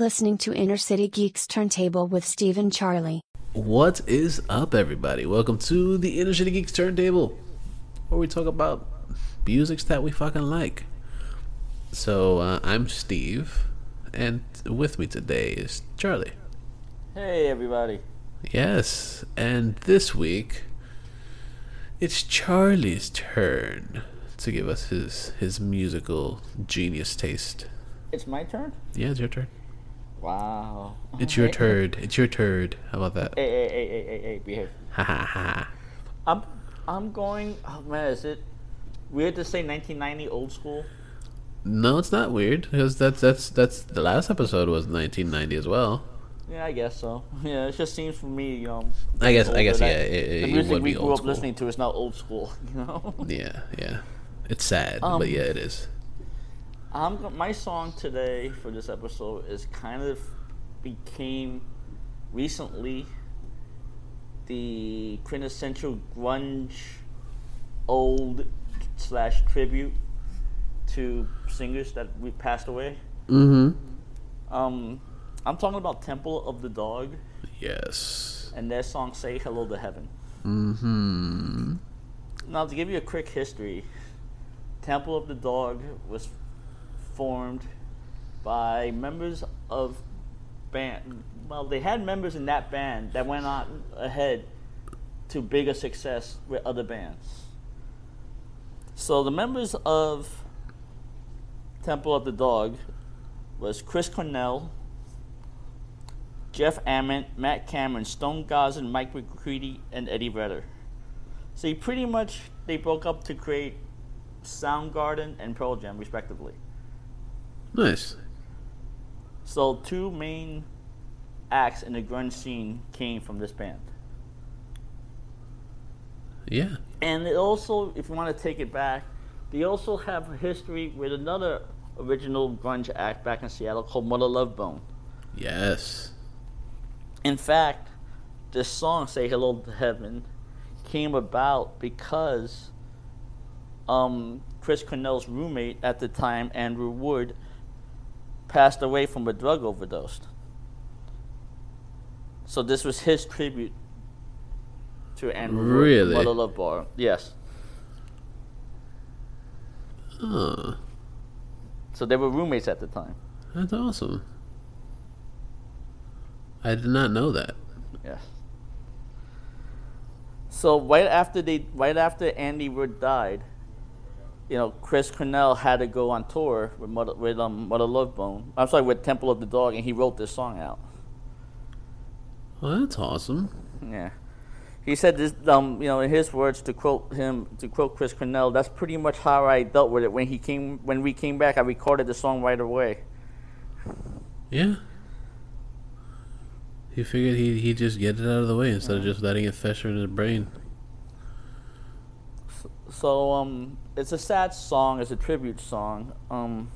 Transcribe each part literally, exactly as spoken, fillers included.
listening to Inner City Geeks Turntable with Steve and Charlie. What is up, everybody? Welcome to the Inner City Geeks Turntable, where we talk about musics that we fucking like. So, uh, I'm Steve, and with me today is Charlie. Hey, everybody. Yes, and this week, it's Charlie's turn to give us his, his musical genius taste. It's my turn? Yeah, it's your turn. Wow. It's your turd. It's your turd. How about that? Hey, hey, hey, hey, hey, hey, behave. Ha ha ha. I'm, I'm going, oh man, is it weird to say nineteen ninety old school? No, it's not weird, because that's, that's, that's, the last episode was nineteen ninety as well. Yeah, I guess so. Yeah, it just seems for me, you know. I guess, I guess, that yeah, it, it, the it music would we be grew old up school. listening to is now old school, you know? Yeah, yeah. It's sad, Um, but yeah, it is. I'm go- my song today for this episode is kind of became recently the quintessential grunge old slash tribute to singers that we passed away. Mm-hmm. Um, I'm talking about Temple of the Dog Yes. and their song "Say Hello to Heaven." Mm-hmm. Now, to give you a quick history, Temple of the Dog was formed by members of band. Well, they had members in that band that went on ahead to bigger success with other bands. So the members of Temple of the Dog was Chris Cornell, Jeff Ament, Matt Cameron, Stone Gossard, Mike McCready, and Eddie Vedder. So you pretty much, they broke up to create Soundgarden and Pearl Jam, respectively. Nice. So two main acts in the grunge scene came from this band. Yeah. And it also, if you want to take it back, they also have a history with another original grunge act back in Seattle called Mother Love Bone. Yes. In fact, this song, "Say Hello to Heaven," came about because um, Chris Cornell's roommate at the time, Andrew Wood, passed away from a drug overdose. So this was his tribute to Andrew Really? Wood, Mother Love Bone. Yes. Huh. So they were roommates at the time. That's awesome. I did not know that. Yes. So right after they, right after Andy Wood died, you know, Chris Cornell had to go on tour with Mother, with um, Mother Love Bone. I'm sorry, with Temple of the Dog, and he wrote this song out. Well, that's awesome. Yeah. He said this, um, you know, in his words, to quote him, to quote Chris Cornell, "That's pretty much how I dealt with it when he came, when we came back. I recorded the song right away." Yeah. He figured he'd, he'd just get it out of the way instead of just letting it fester in his brain. So, um, it's a sad song. It's a tribute song. Um,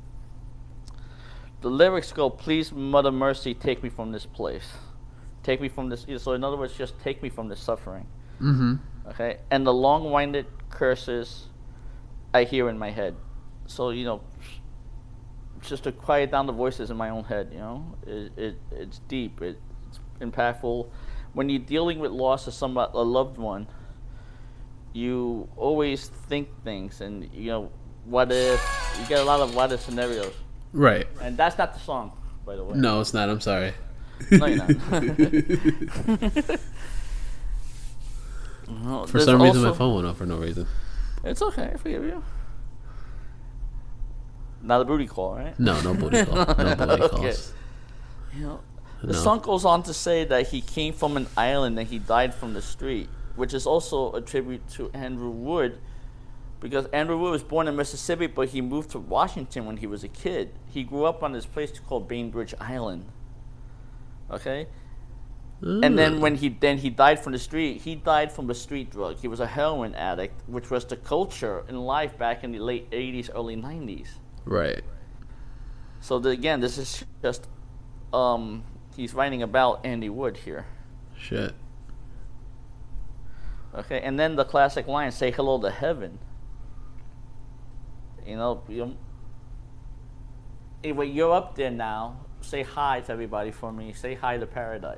the lyrics go, "Please, Mother Mercy, take me from this place. Take me from this." So, in other words, just take me from this suffering. Mm-hmm. Okay? And the long-winded curses I hear in my head. So, you know, just to quiet down the voices in my own head, you know? It, it It's deep. It, it's impactful. When you're dealing with loss of somebody, a loved one, you always think things, and you know, what if, you get a lot of what if scenarios. Right. And that's not the song, by the way. No, it's not. I'm sorry. No, you're not. No, For there's some reason, also- my phone went off for no reason. It's okay, I forgive you. Not a booty call, right? No, no booty call. No booty Okay. calls. You know, the No. song goes on to say that he came from an island and he died from the street, which is also a tribute to Andrew Wood, because Andrew Wood was born in Mississippi, but he moved to Washington when he was a kid. He grew up on this place called Bainbridge Island. Okay? And then when he then he died from the street, he died from a street drug. He was a heroin addict, which was the culture in life back in the late eighties, early nineties. Right. So the, again, this is just um, he's writing about Andy Wood here. Shit. Okay, and then the classic line, "Say hello to heaven." You know, you know, anyway, you're up there now, say hi to everybody for me. Say hi to paradise.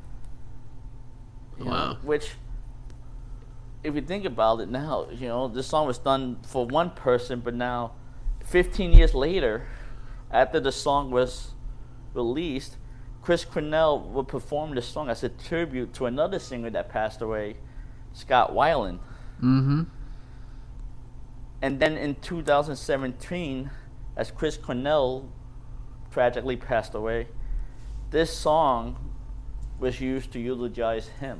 You Wow. know, which, if you think about it now, you know, this song was done for one person, but now, fifteen years later, after the song was released, Chris Cornell would perform this song as a tribute to another singer that passed away, Scott Weiland. Mm-hmm. And then in two thousand seventeen, as Chris Cornell tragically passed away, this song was used to eulogize him.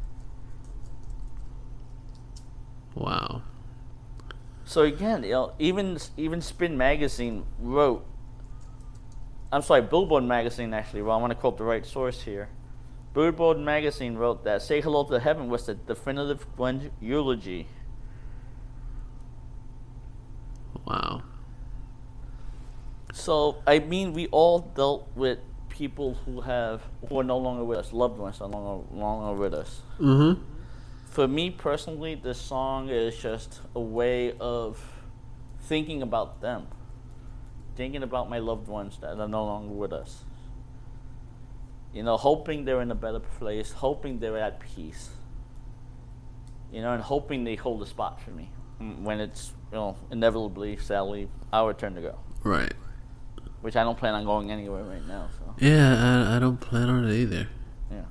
Wow. So again, you know, even even Spin Magazine wrote, I'm sorry, Billboard Magazine actually, well, I want to quote the right source here. Billboard Magazine wrote that Say Hello to Heaven was the definitive grunge eulogy. Wow. So, I mean, we all dealt with people who have who are no longer with us, loved ones are no longer, no longer with us. Mm-hmm. For me personally, this song is just a way of thinking about them, thinking about my loved ones that are no longer with us. You know, hoping they're in a better place, hoping they're at peace. You know, and hoping they hold a spot for me when it's, you know, inevitably, sadly, our turn to go. Right. Which I don't plan on going anywhere right now. So Yeah, I, I don't plan on it either. yeah.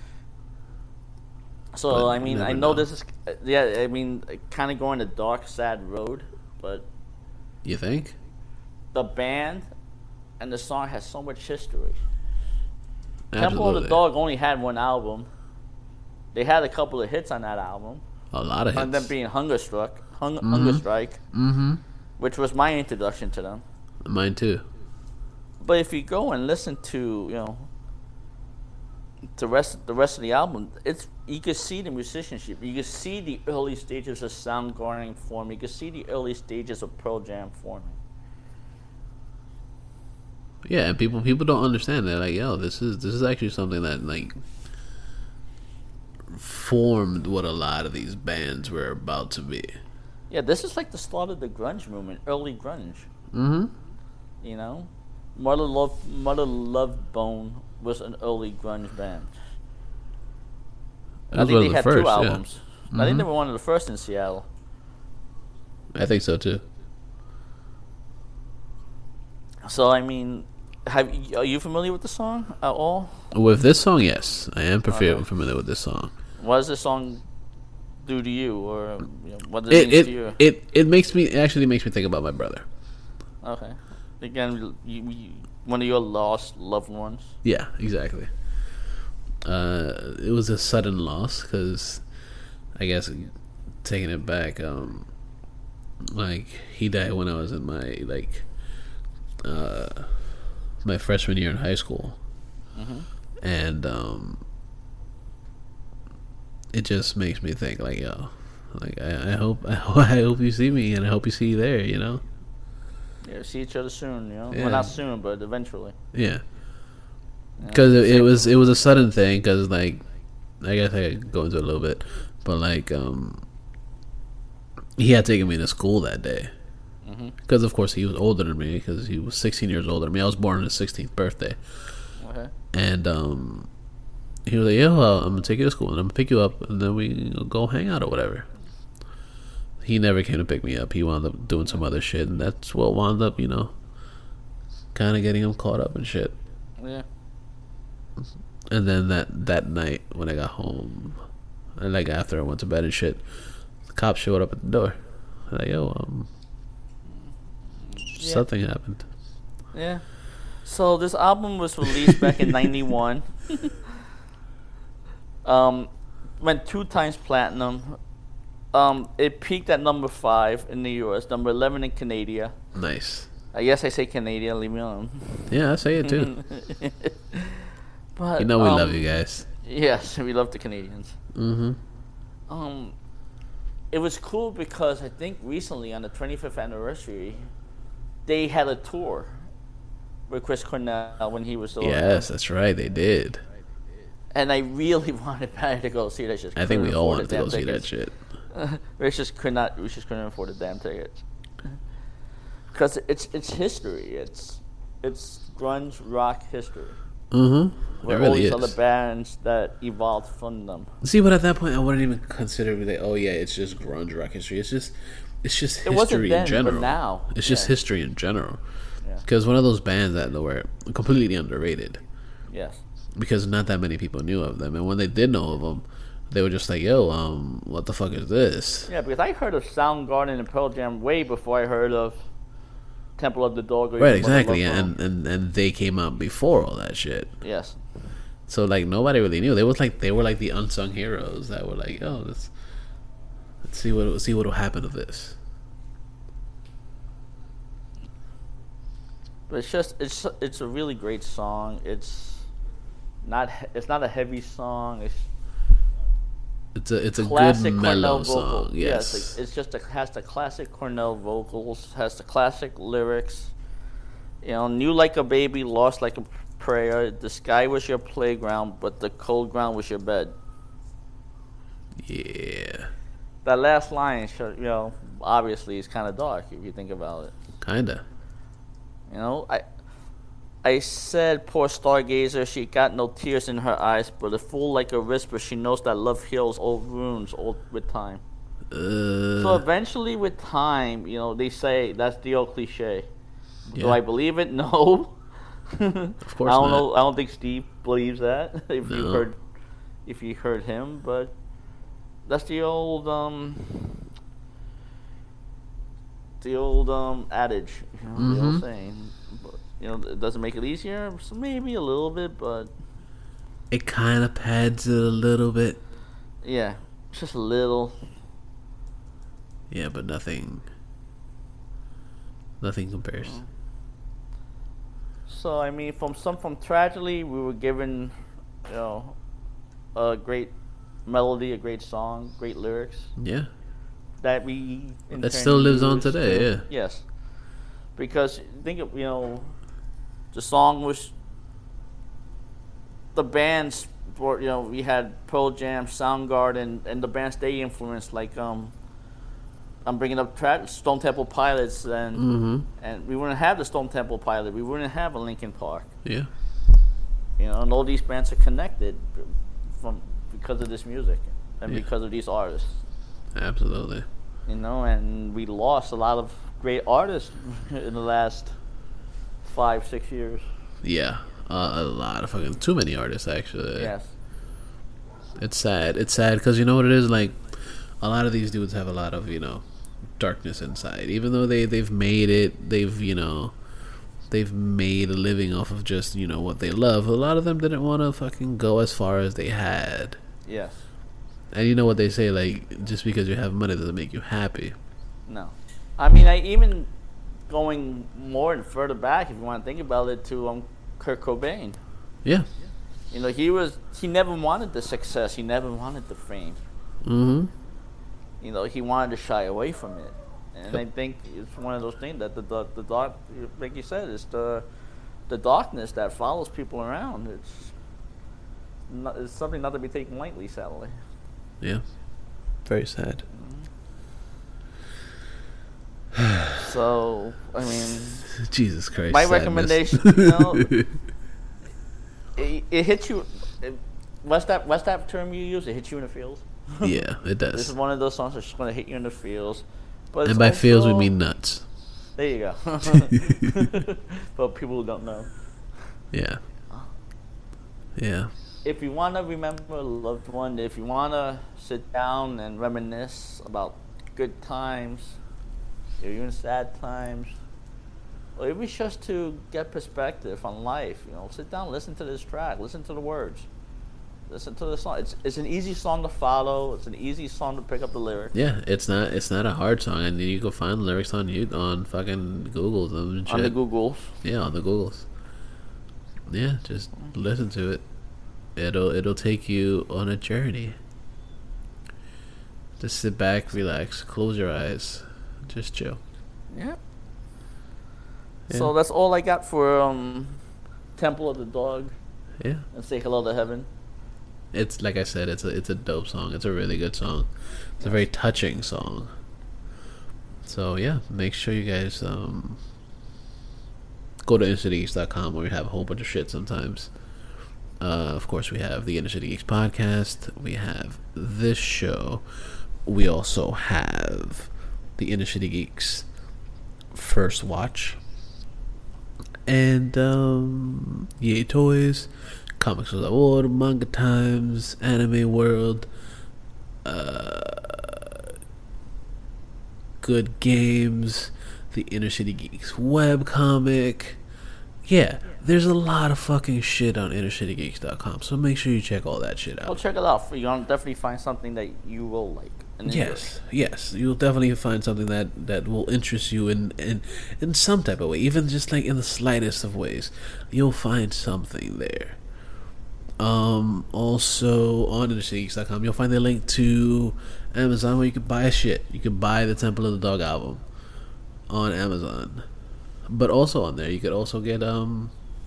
So But I you mean, never I know, know. this is, uh, yeah. I mean, kind of going a dark, sad road, but You think? the band and the song has so much history. Temple of Absolutely. the Dog only had one album. They had a couple of hits on that album. A lot of hits. And them being Hunger Struck, Hung, Mhm. Hunger Strike, Mm-hmm. which was my introduction to them. Mine too. But if you go and listen to, you know, the rest the rest of the album, it's you can see the musicianship. You can see the early stages of Soundgarden forming. You can see the early stages of Pearl Jam forming. Yeah, and people people don't understand. They're like, yo, this is this is actually something that like formed what a lot of these bands were about to be. Yeah, this is like the start of the grunge movement, early grunge. Mm-hmm. You know, Mother Love Mother Love Bone was an early grunge band. I That was think one they of the had first, two yeah. albums. I think Mhm. they were one of the first in Seattle. I think so too. So I mean, have you- are you familiar with the song at all? With this song, yes, I am familiar Okay. familiar with this song. What does this song do to you, or you know, what does It it, mean it, to you? it it makes me it actually makes me think about my brother. Okay, again, you, you, one of your lost loved ones. Yeah, exactly. Uh, it was a sudden loss because I guess taking it back, um, like he died when I was in my like uh, my freshman year in high school, Mm-hmm. and um, it just makes me think like, yo, like I, I hope I hope you see me and I hope you see you there, you know. Yeah, see each other soon. You know, Yeah. well, not soon, but eventually. Yeah. You know? Because it, it Same- was it was a sudden thing. Because like, I guess I could go into it a little bit, but like, um, he had taken me to school that day. Mhm. Because of course he was older than me. Because he was sixteen years older than me. I was born on his sixteenth birthday, Okay. and um, he was like, "Yo, uh, I'm gonna take you to school and I'm gonna pick you up, and then we go hang out or whatever." He never came to pick me up. He wound up doing some other shit, and that's what wound up, you know, kind of getting him caught up and shit. Yeah. And then that, that night when I got home, and like after I went to bed and shit, the cops showed up at the door. I'm like, yo, um, Yeah. something happened. Yeah. So this album was released back in ninety-one. Um, went two times platinum. Um, it peaked at number five in the U S, number eleven in Canada. Nice. I guess I say Canada. Leave me alone. Yeah, I say it too. But You know we um, love you guys. Yes, we love the Canadians. Mm-hmm. Um, it was cool because I think recently on the twenty-fifth anniversary, they had a tour with Chris Cornell when he was still Yes, that's right. They did. and I really wanted Patty to go see that shit. I think we Couldn't all afford wanted the to go damn see that tickets. shit. we just could not. We just couldn't afford the damn tickets. Because it's it's history. It's it's grunge rock history. Mm-hmm. It Where all really these is. other bands that evolved from them. See, but at that point, I wouldn't even consider it like, oh yeah, it's just grunge rock history. It's just, it's just It wasn't history then, in general. but now. It's just Yeah. history in general. Yeah. Because one of those bands that were completely underrated. Yes. Because not that many people knew of them, and when they did know of them, they were just like, "Yo, um, what the fuck is this?" Yeah, because I heard of Soundgarden and Pearl Jam way before I heard of Temple of the Dog. Or Right, even Mother exactly, Love and, Bone. and and they came out before all that shit. Yes. So like nobody really knew. They was like they were like the unsung heroes that were like, "Oh, let's let's see what let's see what'll happen to this." But it's just it's it's a really great song. It's not he- it's not a heavy song. It's It's a it's a classic good mellow Cornell vocal. song. Yeah, Yes. it's, like, it's just a, has the classic Cornell vocals, has the classic lyrics. You know, knew like a baby, lost like a prayer. The sky was your playground, but the cold ground was your bed. Yeah. That last line, show- you know, obviously is kind of dark if you think about it. Kinda. You know, I I said, poor stargazer, she got no tears in her eyes, but a fool like a whisper, she knows that love heals old wounds old with time. Uh, So eventually, with time, you know, they say that's the old cliche. Do Yeah. I believe it? No. Of course I don't not. know. I don't think Steve believes that. If you No. heard, if you heard him, but that's the old um, the old um adage, you know, the old Mhm. saying. But, you know, it doesn't make it easier. So maybe a little bit, but it kind of pads it a little bit. yeah, just a little. Yeah, but nothing. Nothing compares. So I mean, from some from tragedy, we were given, you know, a great melody, a great song, great lyrics Yeah. that we in That turn still lives on use today, to- yeah. Yes, because think of, you know, the song was the bands. For, you know, we had Pearl Jam, Soundgarden, and the bands they influenced, like um. I'm bringing up tra- Stone Temple Pilots, and Mm-hmm. and we wouldn't have the Stone Temple Pilot. We wouldn't have a Linkin Park. Yeah. You know, and all these bands are connected from because of this music and Yeah. because of these artists. Absolutely. You know, and we lost a lot of great artists in the last five, six years. Yeah. Uh, a lot of fucking too many artists actually. Yes. It's sad. It's sad because you know what it is like. A lot of these dudes have a lot of you know darkness inside. Even though they they've made it, they've you know they've made a living off of just you know what they love. A lot of them didn't want to fucking go as far as they had. Yes. And you know what they say, like just because you have money doesn't make you happy. No. I mean, I even going more and further back, if you want to think about it, to um, Kurt Cobain. Yeah. You know, he was he never wanted the success. He never wanted the fame. Mm-hmm. You know, he wanted to shy away from it, and Yep. I think it's one of those things that the the, the dark, like you said, it's the the darkness that follows people around. It's not, it's something not to be taken lightly, sadly. Yeah. Very sad. So, I mean, Jesus Christ. my sadness. recommendation, you know, it, it hits you. It, what's that? What's that term you use? It hits you in the feels. Yeah, it This is does. one of those songs that's just going to hit you in the feels. But And it's by feels we also- mean nuts. There you go. For people who don't know. Yeah. Yeah. If you want to remember a loved one, if you want to sit down and reminisce about good times, or even sad times, or even just to get perspective on life, you know, sit down, listen to this track, listen to the words, listen to the song. It's it's an easy song to follow. It's an easy song to pick up the lyrics. Yeah, it's not it's not a hard song, and you can find lyrics on you on fucking Google them and shit. On the Google. Yeah, on the Googles. Yeah, just listen to it. It'll it'll take you on a journey. Just sit back, relax, close your eyes, just chill. Yeah. Yeah. So that's all I got for um, Temple of the Dog. Yeah, And say hello to heaven. it's like I said, it's a it's a dope song. It's a really good song. It's a very touching song. So yeah, make sure you guys um go to inner city geeks dot com where we have a whole bunch of shit sometimes. Uh, of course, we have the Inner City Geeks podcast. We have this show. We also have the Inner City Geeks First Watch. And, um, Yay Toys, Comics Without War, Manga Times, Anime World, uh, Good Games, the Inner City Geeks webcomic. Yeah, there's a lot of fucking shit on inner city geeks dot com, so make sure you check all that shit out. Well, check it out. You'll definitely find something that you will like. And yes, yes, you'll definitely find something that, that will interest you in, in in some type of way, even just like in the slightest of ways. You'll find something there. Um, also on inner city geeks dot com, you'll find the link to Amazon where you can buy shit. You can buy the Temple of the Dog album on Amazon. But also on there, you could also get um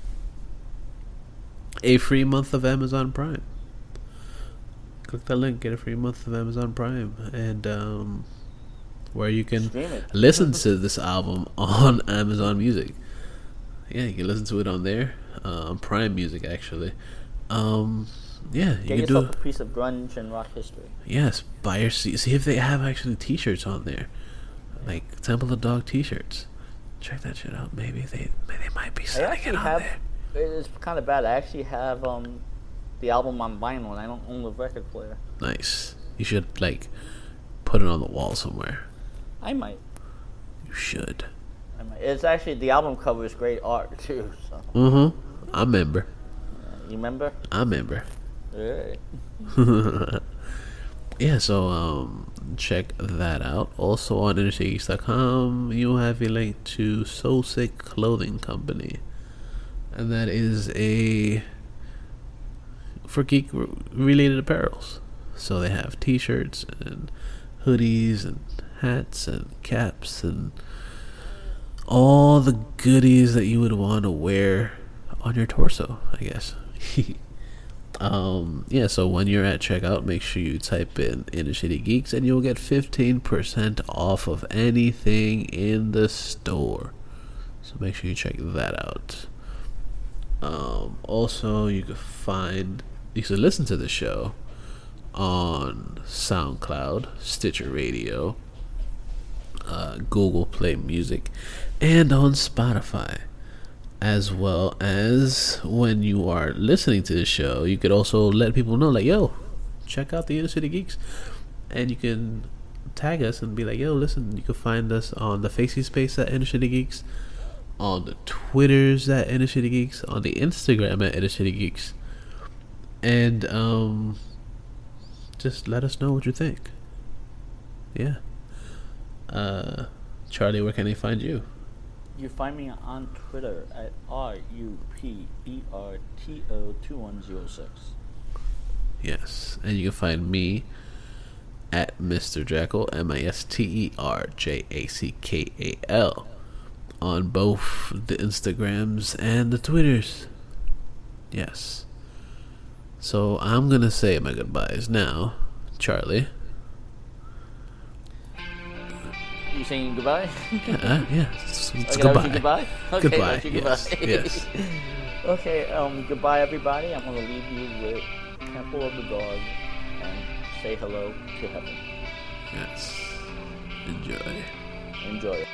a free month of Amazon Prime. Click that link, get a free month of Amazon Prime, and um, where you can listen to this album on Amazon Music. Yeah, you can listen to it on there, uh, on Prime Music actually. Um, yeah, you Get can yourself do a piece of grunge and rock history. Yes, buy your see, see if they have actually T-shirts on there, like Temple of Dog T-shirts. Check that shit out. Maybe they they might be selling it on have, there. It's kind of bad. I actually have um the album on vinyl, and I don't own the record player. Nice. You should like put it on the wall somewhere. I might. You should. I might. It's actually the album cover is great art too. So. Mm-hmm. I remember. Uh, you remember? I remember. Right. Yeah, so um, check that out. Also on inner city geeks dot com, you'll have a link to Soul Sick Clothing Company, and that is a for geek related apparels. So they have T-shirts and hoodies and hats and caps and all the goodies that you would want to wear on your torso, I guess. Um, yeah, so when you're at checkout, make sure you type in Inner City Geeks and you'll get fifteen percent off of anything in the store. So make sure you check that out. Um, also, you can find, you can listen to the show on SoundCloud, Stitcher Radio, uh, Google Play Music, and on Spotify. As well as when you are listening to the show, you could also let people know, like, yo, check out the Inner City Geeks. And you can tag us and be like, yo, listen, you can find us on the Facey Space at Inner City Geeks, on the Twitters at Inner City Geeks, on the Instagram at Inner City Geeks. And um, just let us know what you think. Yeah. Uh, Charlie, where can they find you? You find me on Twitter at R U P E R T O two one zero six. Yes, and you can find me at Mister Jackal, M I S T E R J A C K A L, on both the Instagrams and the Twitters. Yes. So I'm gonna say my goodbyes now, Charlie. You saying goodbye? Yeah, yeah. It's, it's okay, goodbye. goodbye. Okay, Goodbye. Yes. Goodbye. Yes. Okay. Um. Goodbye, everybody. I'm gonna leave you with Temple of the Dog and say hello to heaven. Yes. Enjoy. Enjoy.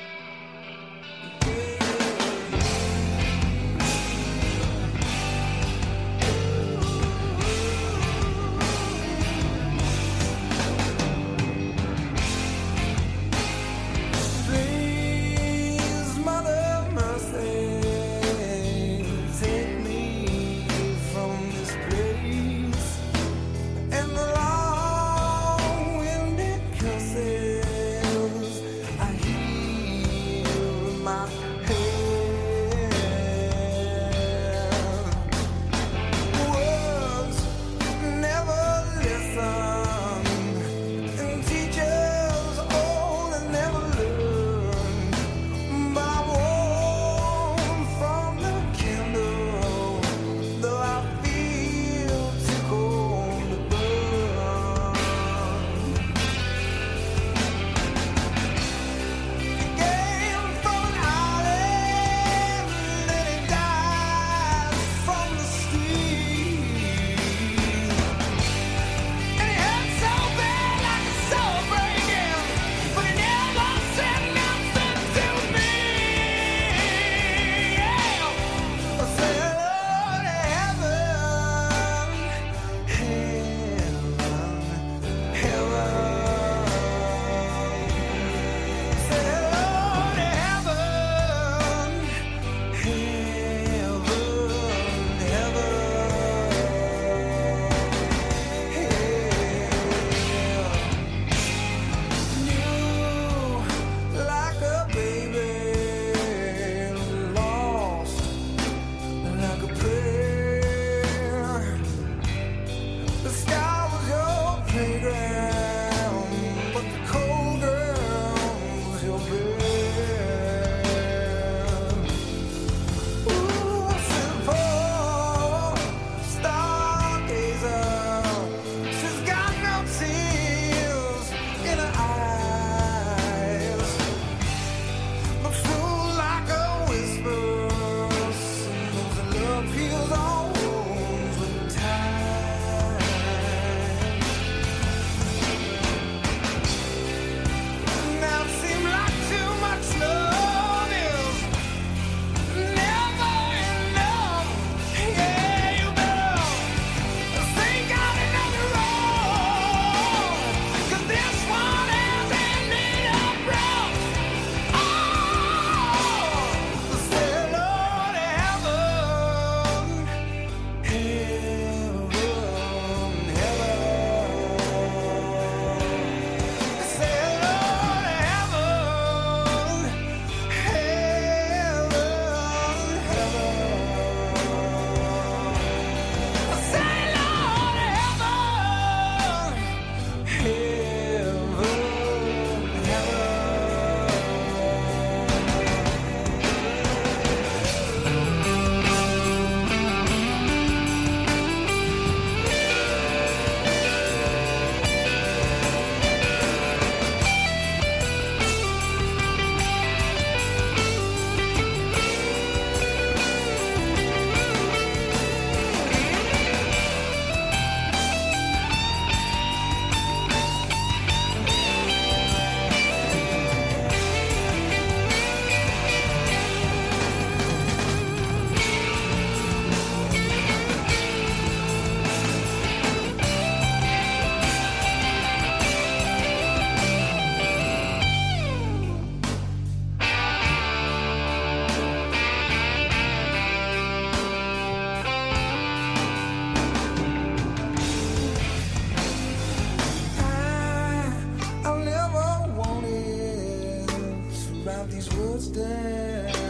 these words down.